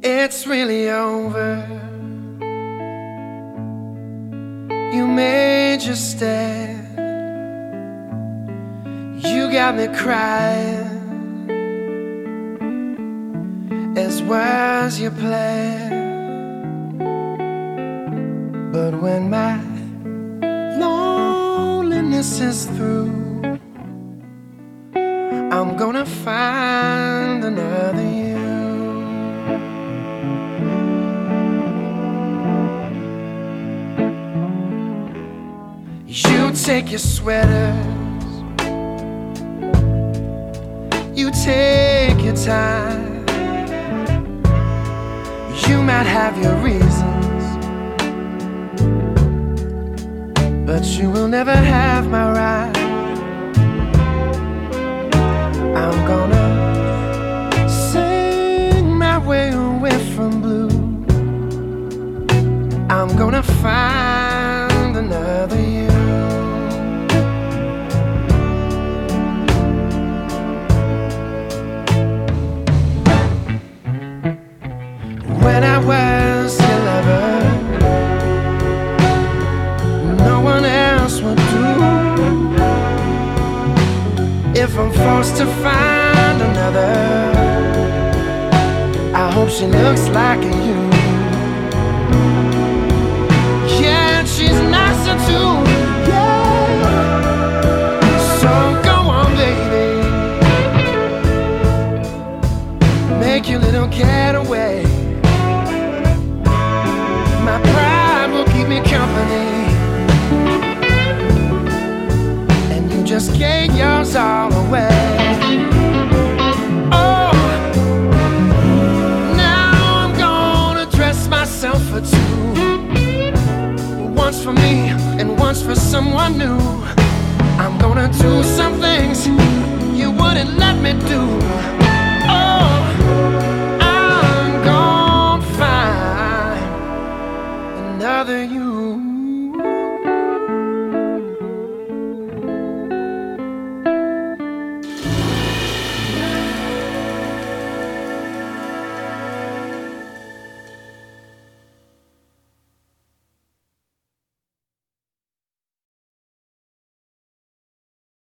It's really over. You made your stand. You got me crying, as was your plan. But when my loneliness is through, I'm gonna find another you. You take your sweaters, you take your time. You might have your reasons, but you will never have my right. I'm gonna sing my way away from blue. I'm gonna find another you. When I was your lover, no one else would do. If I'm forced to find another, I hope she looks like you. Yeah, and she's nicer too. Yeah. So go on, baby, make your little getaway. My pride will keep me company, and you just gave yours all away. Oh, now I'm gonna dress myself for two, once for me and once for someone new. I'm gonna do some things you wouldn't let me do. Oh, I'm gonna find another you.